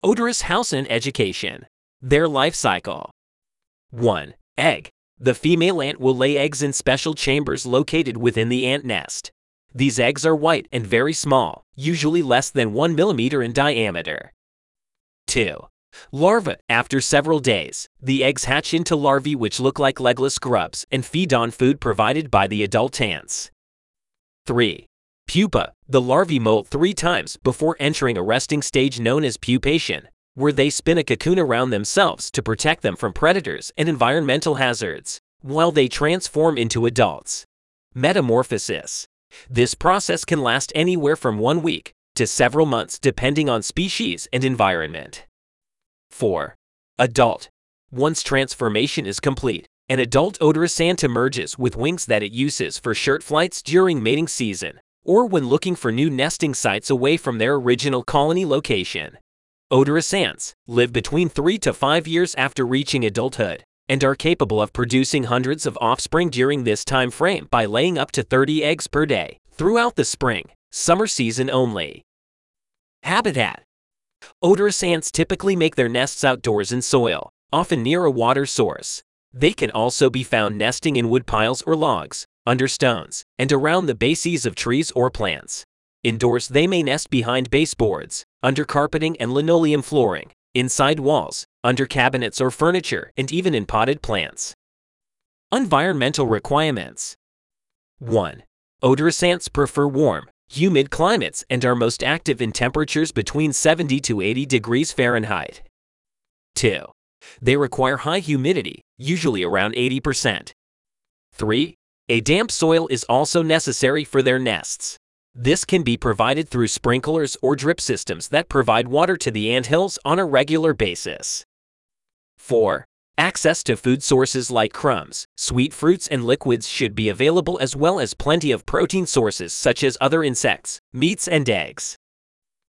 Odorous house and education. Their life cycle. 1. Egg. The female ant will lay eggs in special chambers located within the ant nest. These eggs are white and very small, usually less than 1 millimeter in diameter. 2. Larva. After several days, the eggs hatch into larvae which look like legless grubs and feed on food provided by the adult ants. 3. Pupa. The larvae molt 3 times before entering a resting stage known as pupation, where they spin a cocoon around themselves to protect them from predators and environmental hazards, while they transform into adults. Metamorphosis. This process can last anywhere from 1 week to several months depending on species and environment. 4. Adult. Once transformation is complete, an adult odorous ant emerges with wings that it uses for shirt flights during mating season, or when looking for new nesting sites away from their original colony location. Odorous ants live between 3 to 5 years after reaching adulthood and are capable of producing hundreds of offspring during this time frame by laying up to 30 eggs per day throughout the spring, summer season only. Habitat. Odorous ants typically make their nests outdoors in soil, often near a water source. They can also be found nesting in wood piles or logs, under stones, and around the bases of trees or plants. Indoors, they may nest behind baseboards, under carpeting and linoleum flooring, inside walls, under cabinets or furniture, and even in potted plants. Environmental requirements. 1. Odorous ants prefer warm, humid climates and are most active in temperatures between 70 to 80 degrees Fahrenheit. 2. They require high humidity, usually around 80%. 3. A damp soil is also necessary for their nests. This can be provided through sprinklers or drip systems that provide water to the anthills on a regular basis. 4. Access to food sources like crumbs, sweet fruits and liquids should be available, as well as plenty of protein sources such as other insects, meats and eggs.